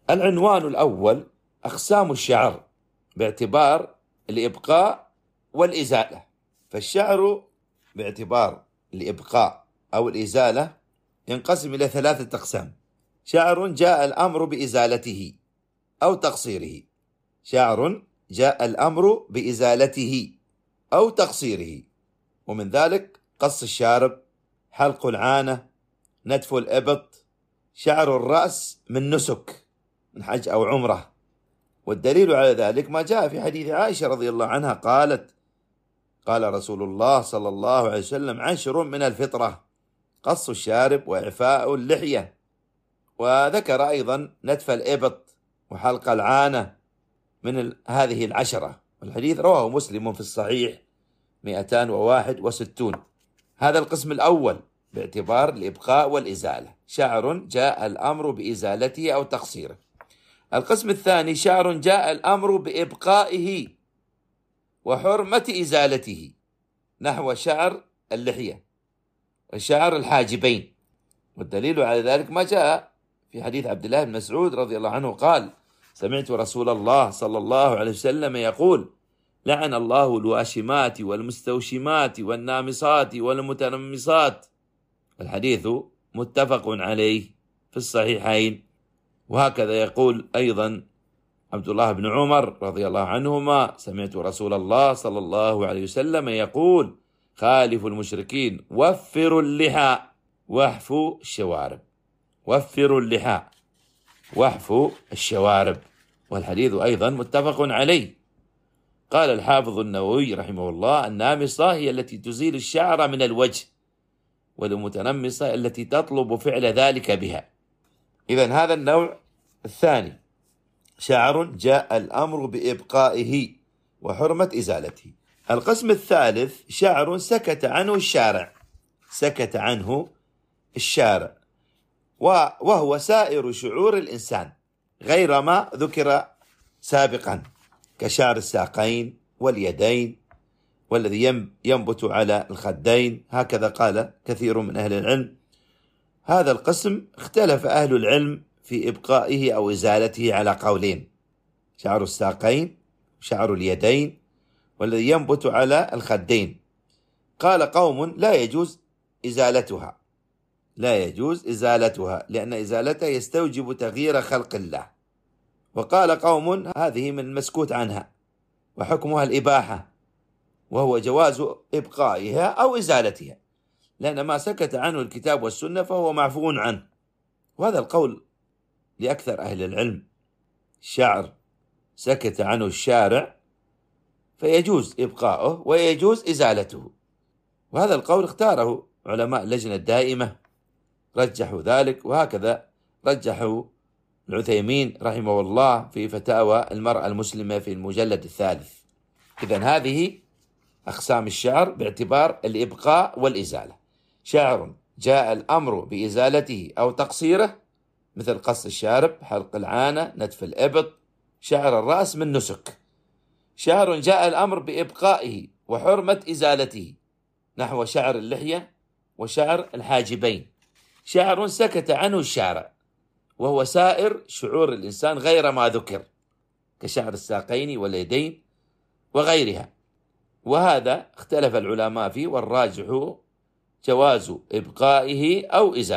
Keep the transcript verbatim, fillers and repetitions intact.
العنوان الأول: أقسام الشعر باعتبار الإبقاء والإزالة. فالشعر باعتبار الإبقاء أو الإزالة ينقسم إلى ثلاثة أقسام: شعر جاء الأمر بإزالته أو تقصيره، شعر جاء الأمر بإزالته أو تقصيره، ومن ذلك قص الشارب، حلق العانة، نتف الإبط، شعر الرأس من نسك من حج أو عمرة. والدليل على ذلك ما جاء في حديث عائشة رضي الله عنها قالت: قال رسول الله صلى الله عليه وسلم: عشر من الفطرة: قص الشارب وإعفاء اللحية. وذكر أيضا نتف الإبط وحلق العانة من هذه العشرة، والحديث رواه مسلم في الصحيح مئتان وواحد وستون. هذا القسم الأول باعتبار الإبقاء والإزالة، شعر جاء الأمر بإزالته أو تقصيره. القسم الثاني: شعر جاء الأمر بإبقائه وحرمة إزالته، نحو شعر اللحية وشعر الحاجبين. والدليل على ذلك ما جاء في حديث عبد الله بن مسعود رضي الله عنه قال: سمعت رسول الله صلى الله عليه وسلم يقول: لعن الله الواشمات والمستوشمات والنامصات والمتنمصات. الحديث متفق عليه في الصحيحين. وهكذا يقول أيضا عبد الله بن عمر رضي الله عنهما: سمعت رسول الله صلى الله عليه وسلم يقول: خالفوا المشركين وفروا اللحى واحفوا الشوارب. وفروا اللحى واحفوا الشوارب، والحديث أيضا متفق عليه. قال الحافظ النووي رحمه الله: النامصة هي التي تزيل الشعر من الوجه، والمتنمصة التي تطلب فعل ذلك بها. إذن هذا النوع الثاني: شعر جاء الأمر بإبقائه وحرمة إزالته. القسم الثالث: شعر سكت عنه الشارع، سكت عنه الشارع، وهو سائر شعور الإنسان غير ما ذكر سابقا، كشعر الساقين واليدين والذي ينبت على الخدين، هكذا قال كثير من أهل العلم. هذا القسم اختلف أهل العلم في إبقائه أو إزالته على قولين: شعر الساقين، شعر اليدين، والذي ينبت على الخدين. قال قوم: لا يجوز إزالتها، لا يجوز إزالتها لأن إزالتها يستوجب تغيير خلق الله. وقال قوم: هذه من المسكوت عنها وحكمها الإباحة، وهو جواز إبقائها أو إزالتها، لأن ما سكت عنه الكتاب والسنة فهو معفو عنه. وهذا القول لأكثر أهل العلم: الشعر سكت عنه الشارع فيجوز إبقاؤه ويجوز إزالته. وهذا القول اختاره علماء اللجنة الدائمة، رجحوا ذلك، وهكذا رجحوا العثيمين رحمه الله في فتاوى المرأة المسلمة في المجلد الثالث. إذن هذه أقسام الشعر باعتبار الإبقاء والإزالة: شعر جاء الأمر بإزالته أو تقصيره، مثل قص الشارب، حلق العانة، نتف الإبط، شعر الرأس من نسك. شعر جاء الأمر بإبقائه وحرمة إزالته، نحو شعر اللحية وشعر الحاجبين. شعر سكت عنه الشارع، وهو سائر شعور الإنسان غير ما ذكر، كشعر الساقين واليدين وغيرها. وهذا اختلف العلماء فيه، والراجح جواز إبقائه أو إزالته.